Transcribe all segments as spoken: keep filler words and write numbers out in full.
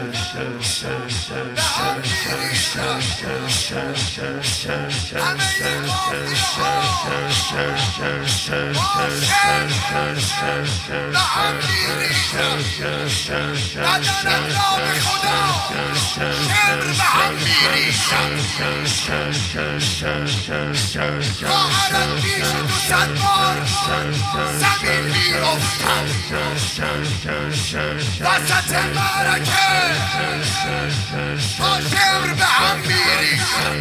وسط معرکه با شمر به هم میری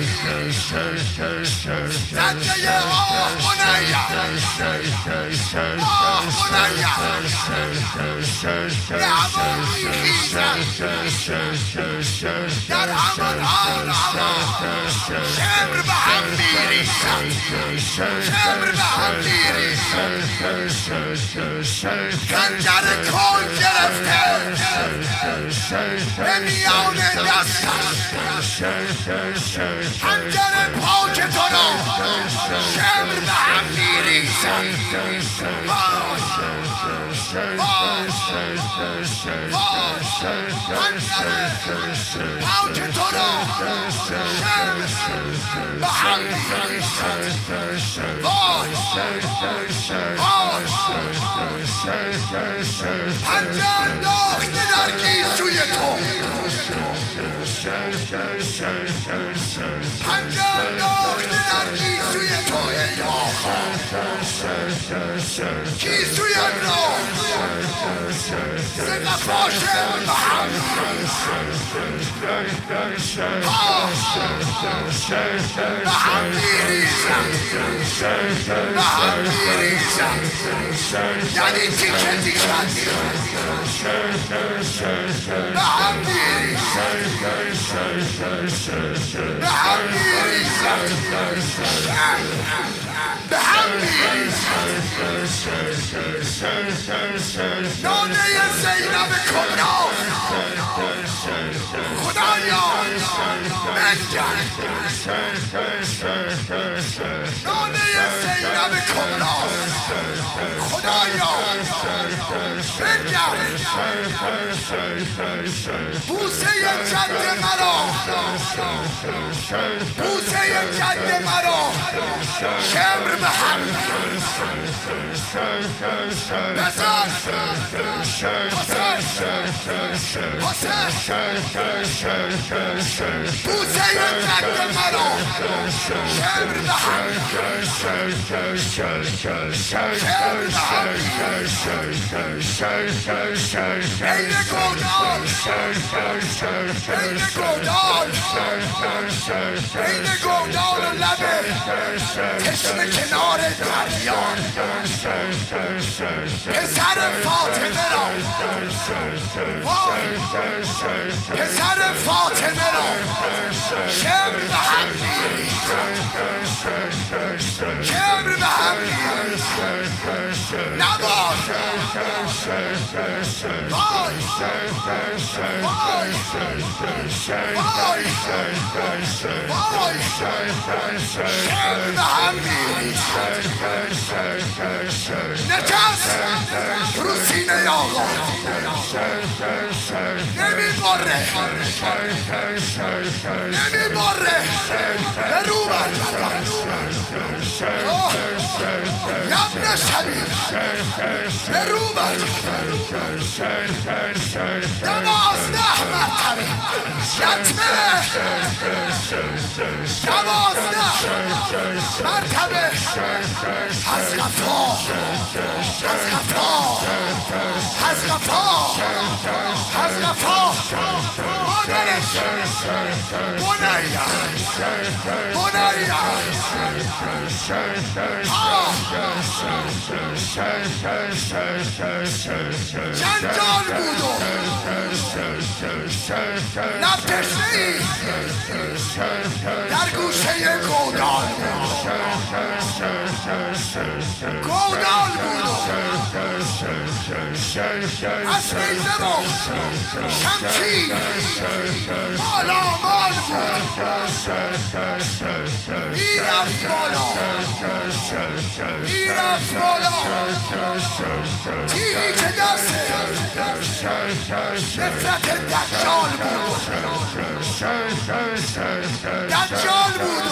زنده آه بنیم آه بنیم به همان میخیزم در همان حال هوا شمر به هم میری شمر به هم میری خنجر کن گرفته به میان دستم خنجر پاک تو را شمر به هم میریزم پاک تو را شمر به هم میریزم پنجه انداخته در گیسوی تو پنجه انداخته در گیسوی تو ای آقا گیسویم را ز قفا شمر به هم به هم میریزم به هم میریزم یعنی تیکه تیکه به هم میریزم به هم میریزم به هم میریزم نانه زینب کبرا خدایا بنگر نانه زینب کبرا خدایا بنگر بوسه جد مرا بوسه جد مرا شمر به هم بزن بوسه جد مرا شمر به هم این گودال این گودال این گودال و لبه چشم کنار دریان پسر فاطمه را پسر فاطمه را شمر به هم میریزم شمر به هم میریزم نباش وای وای وای وای شمر به هم میریزم نجس رو سینه آقا نمیباره نمیباره به رو برگردن یبن شبیه به رو برگردن دوازده مرتبه یتمه دوازده مرتبه از غفا از غفا از غفا از غفا مادرش بنیا بنیا جنجال بود و لب تشنه‌ای در گوشه گودال گودال بود از نیزه و شمشیر مالا مال بود میرفت بالا میرفت بالا تیری که دست نفرت دجال بود دجال بود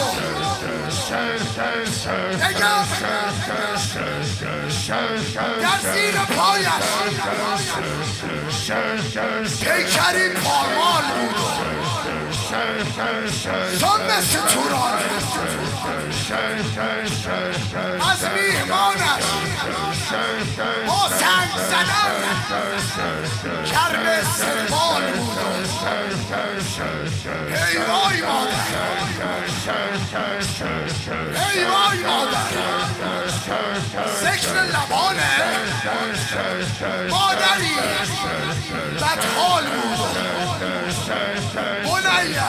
نگم در زیر پایش پیکری پارمال بود زن مثل توران از میهمانش با سنگ زدن کرم استقبال بود ای وای مادر ای وای مادر ذکر لبانه مادری بدحال بود بنیه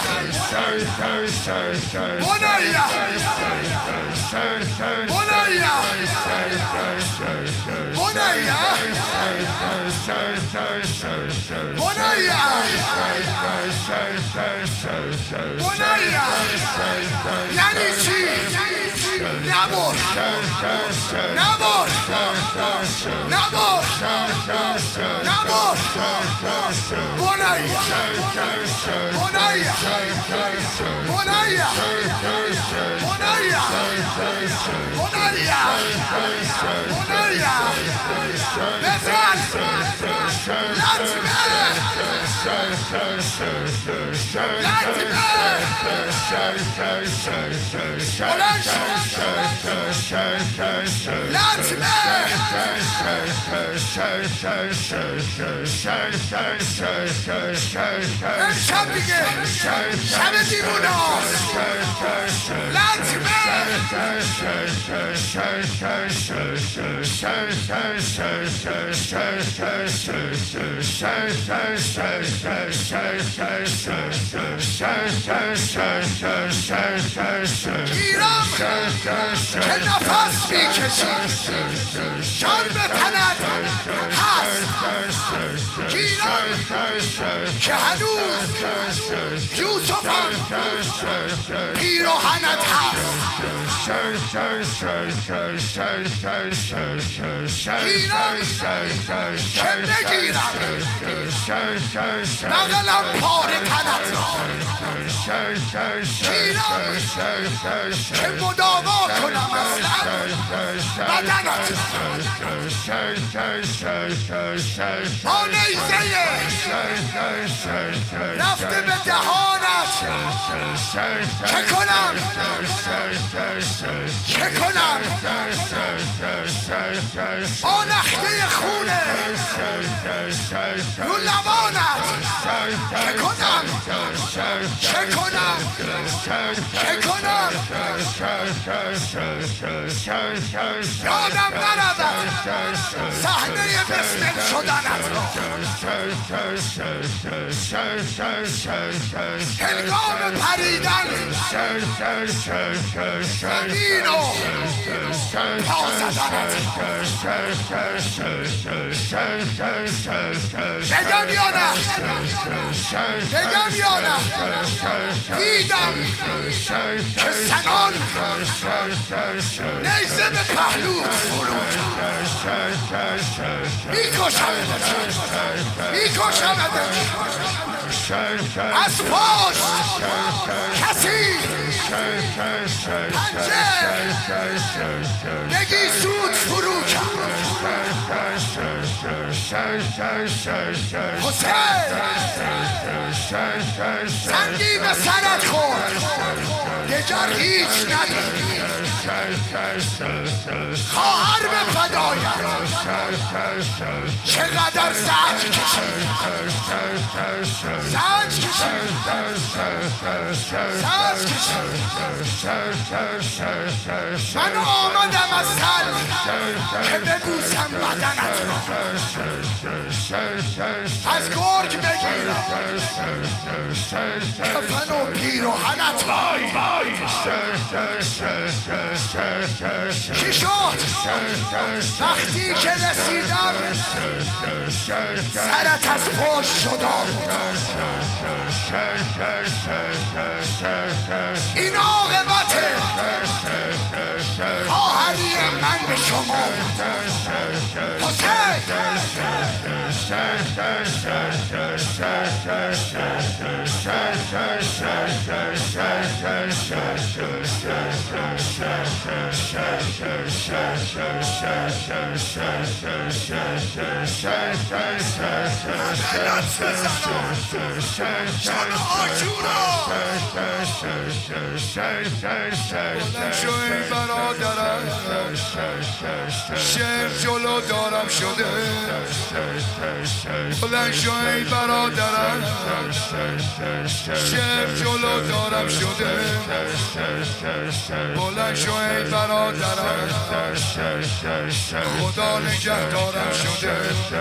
بنیه بنیه بنیه بنیه بنیه یعنی چی؟ نبر نبر نبر نبر بنیه بنیه بنیه بنیه بنیه بنیه بزن لطمه لطمه بلند لطمه امشب دیگه شب دیوونه هاست لطمه گیرم که نفس میکشی جان به تنت هست گیرم که هنوز یوسفم پیراهنت هست گیرم که نگیرم بغلم پاره تنت را گیرم که مداوا کنم اصلا بدنت با نیزه رفته به دهانت چه کنم چه کنم با نخته خونه رو لبانت چه کنم چه کنم چه کنم یادم نرود صحنه بسمل شدنت را هنگام پریدن زمین و پا زدنت بگم یا نه بگم یا نه دیدم که سنان نیزه به پهلو فرو میکشمت میکشمت از پاش کسی پنجه نگی سود فرو کرد حسین سنگی به سرت خورد دگر هیچ نداری خواهر به فدایم چقدر زنج کشید زنج کشید زنج کشید من آمدم از سر که ببوسم بدنت را از گرگ بگیرم کفن و پیراهنت را چی شد؟ وقتی که رسیدم سرت از پشت شدم. این عاقبت خواهری من به شما. حسین شان آشورا بلند شو ای برادرم، شعر جلو دارم شده. بلند شو ای برادرم، شعر جلو دارم شده. بلند شو ای برادرم، خدا نگهدارم شده.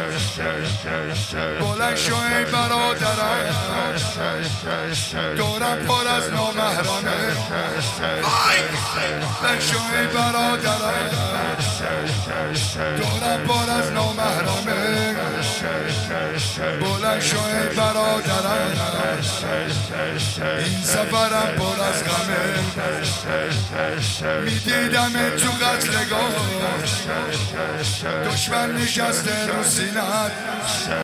بلند شو ای برادرم، دورم پر از نامحرمه. بلند شو ای برادرم، دورم پر از نامحرمه. بلند شو ای برادرم، این سفرم پر از غمه. میدیدم تو قتلگاه، دشمن نشسته رو سینه‌ات.